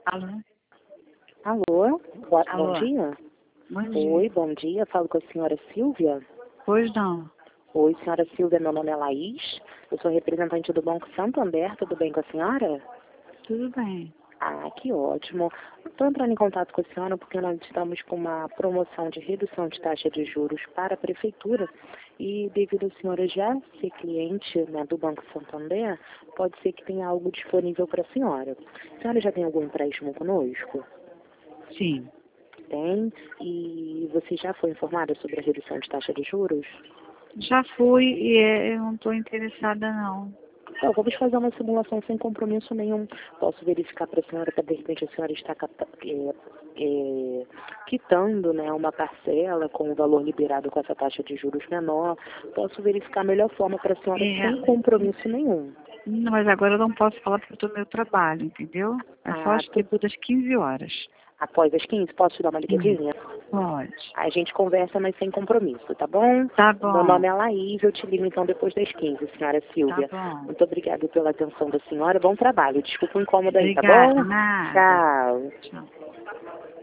Alô? Alô? Alô? Bom dia? Bom dia. Oi, bom dia. Falo com a senhora Silvia. Pois não. Oi, senhora Silvia, meu nome é Laís. Eu sou representante do Banco Santander. Tudo bem com a senhora? Tudo bem. Ah, que ótimo. Estou entrando em contato com a senhora porque nós estamos com uma promoção de redução de taxa de juros para a prefeitura e devido a senhora já ser cliente, né, do Banco Santander, pode ser que tenha algo disponível para a senhora. A senhora já tem algum empréstimo conosco? Sim. Tem. E você já foi informada sobre a redução de taxa de juros? Já fui e eu não estou interessada não. Então, vamos fazer uma simulação sem compromisso nenhum. Posso verificar para a senhora para de repente a senhora está quitando, né, uma parcela com o valor liberado com essa taxa de juros menor. Posso verificar a melhor forma para a senhora sem compromisso nenhum. Não, mas agora eu não posso falar porque eu estou no meu trabalho, entendeu? É só depois das 15 horas. Após as 15, posso te dar uma Isso. ligadinha? Pode. A gente conversa, mas sem compromisso, tá bom? Tá Meu nome bom. é Laís, eu te ligo então depois das 15, senhora Tá Silvia. bom. Muito obrigada pela atenção da senhora, bom trabalho. Desculpa o incômodo aí, tá Obrigada. bom? Nada. Tchau. Tchau.